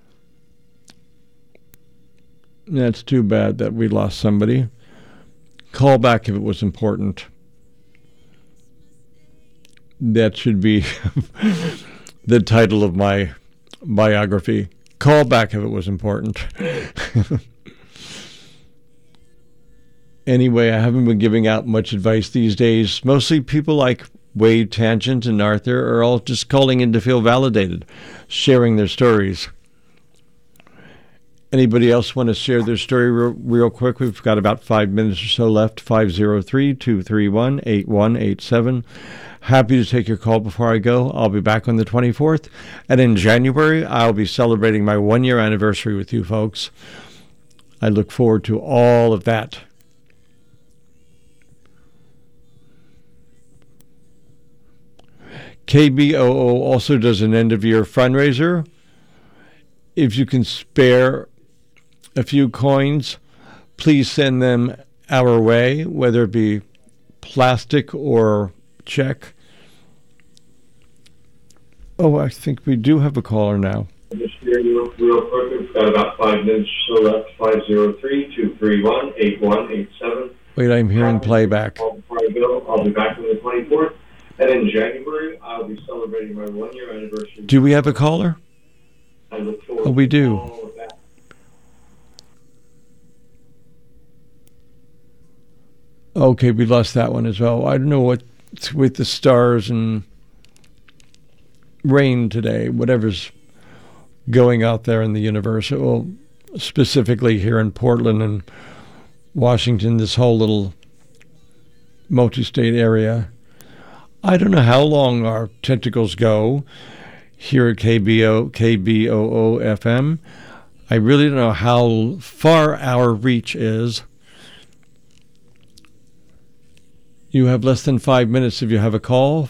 That's too bad that we lost somebody. Call back if it was important. That should be the title of my biography. Call back if it was important. Anyway, I haven't been giving out much advice these days. Mostly people like Wade, Tangent, and Arthur are all just calling in to feel validated, sharing their stories. Anybody else want to share their story real quick? We've got about 5 minutes or so left. 503-231-8187. Happy to take your call before I go. I'll be back on the 24th. And in January, I'll be celebrating my 1-year anniversary with you folks. I look forward to all of that. KBOO also does an end-of-year fundraiser. If you can spare a few coins, please send them our way, whether it be plastic or check. Oh, I think we do have a caller now. Just hearing you real quick. We've got about 5 minutes or so left. 503-231-8187. Wait, I'm hearing playback. Before I go, I'll be back on the 24th. And in January, I'll be celebrating my 1-year anniversary. Do we have a caller? I look forward Oh, we do. to all of that. Okay, we lost that one as well. I don't know what's with the stars and rain today, whatever's going out there in the universe. Well, specifically here in Portland and Washington, this whole little multi-state area. I don't know how long our tentacles go here at KBOO FM. I really don't know how far our reach is. You have less than 5 minutes if you have a call.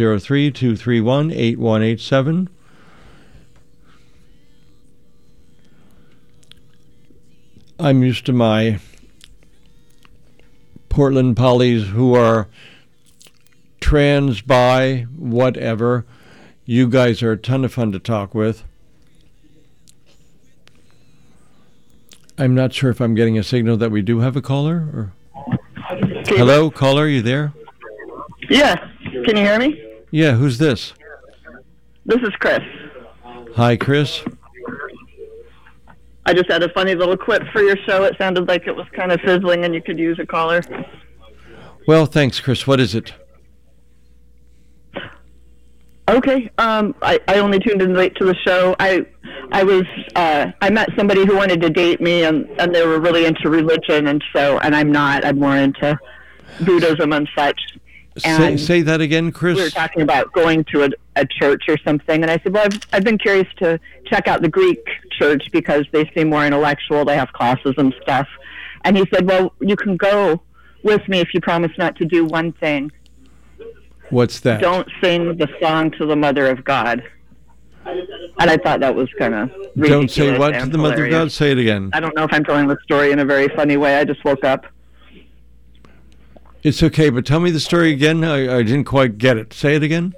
503-231-8187. I'm used to my Portland polys who are trans, bi, whatever. You guys are a ton of fun to talk with. I'm not sure if I'm getting a signal that we do have a caller. Or... Hello, caller, you there? Yeah. Can you hear me? Yeah, who's this? This is Chris. Hi, Chris. I just had a funny little clip for your show. It sounded like it was kind of fizzling and you could use a caller. Well, thanks, Chris. What is it? Okay. I only tuned in late to the show. I met somebody who wanted to date me and they were really into religion and I'm not. I'm more into Buddhism and such. And say that again, Chris. We were talking about going to a church or something, and I said, well, I've been curious to check out the Greek church because they seem more intellectual. They have classes and stuff. And he said, well, you can go with me if you promise not to do one thing. What's that? Don't sing the song to the Mother of God. And I thought that was kind of ridiculous. Don't say what to the Mother of God? Say it again. I don't know if I'm telling the story in a very funny way. I just woke up. It's okay, but tell me the story again. I didn't quite get it. Say it again.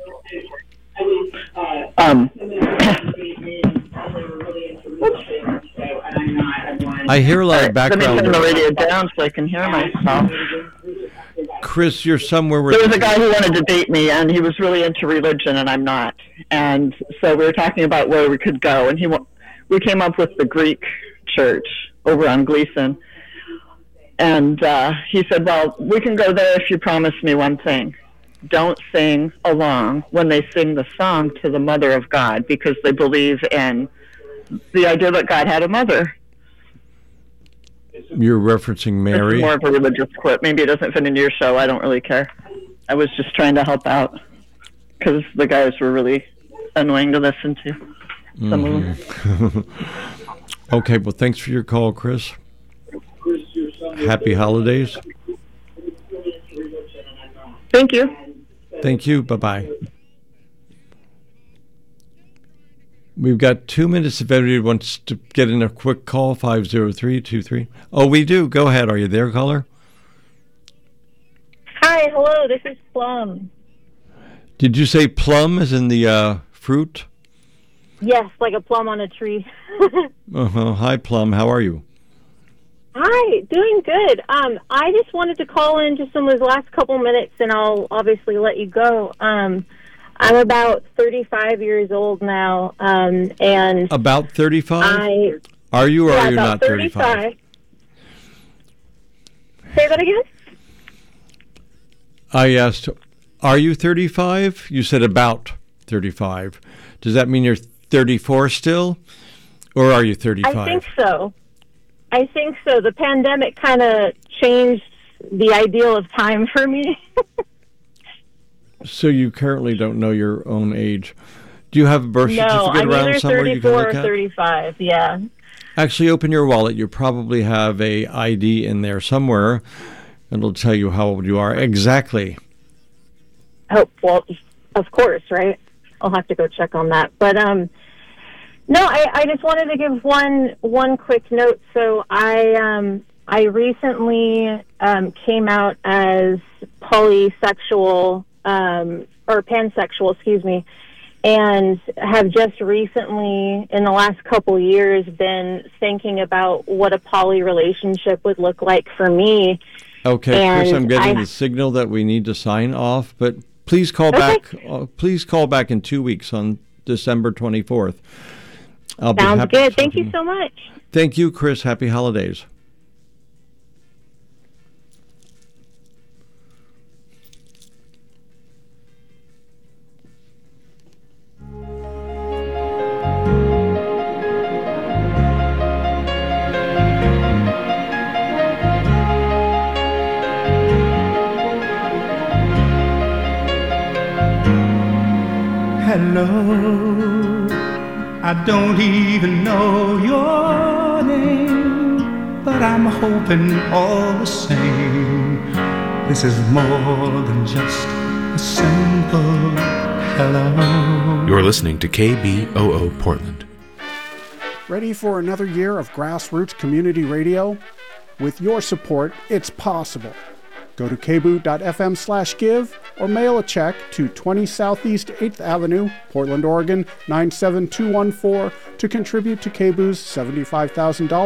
I hear a lot of background. Let me turn the radio down so I can hear myself. Chris, you're somewhere where... There was a guy who wanted to date me, and he was really into religion, and I'm not. And so we were talking about where we could go, and we came up with the Greek church over on Gleason. And he said, well, we can go there if you promise me one thing. Don't sing along when they sing the song to the Mother of God, because they believe in the idea that God had a mother. You're referencing Mary? It's more of a religious quote. Maybe it doesn't fit into your show. I don't really care. I was just trying to help out because the guys were really annoying to listen to. Some of them. Okay, well, thanks for your call, Chris. Happy holidays. Thank you. Thank you. Bye-bye. We've got 2 minutes if anybody wants to get in a quick call, 503-23. Oh, we do. Go ahead. Are you there, caller? Hi, hello. This is Plum. Did you say plum as in the fruit? Yes, like a plum on a tree. Hi, Plum. How are you? Hi, doing good. I just wanted to call in just in those last couple minutes, and I'll obviously let you go. I'm about 35 years old now, and about 35. Are you, or are you not 35? Say that again. I asked, are you 35? You said about 35. Does that mean you're 34 still, or are you 35? I think so. The pandemic kind of changed the ideal of time for me. So you currently don't know your own age. Do you have a birth certificate around somewhere you can look at? No, I'm either 34 or 35, yeah. Actually, open your wallet. You probably have a ID in there somewhere. It'll tell you how old you are exactly. Oh, well, of course, right? I'll have to go check on that. But, no, I just wanted to give one quick note. So I recently came out as polysexual, or pansexual, excuse me, and have just recently, in the last couple years, been thinking about what a poly relationship would look like for me. Okay, Chris, I'm getting the signal that we need to sign off, but please call back. Please call back in 2 weeks on December 24th. Sounds good. Thank you so much. Thank you, Chris. Happy holidays. Hello, I don't even know your name, but I'm hoping all the same. This is more than just a simple hello. You're listening to KBOO Portland. Ready for another year of grassroots community radio? With your support, it's possible. Go to kboo.fm/give or mail a check to 20 Southeast 8th Avenue, Portland, Oregon 97214 to contribute to KBOO's $75,000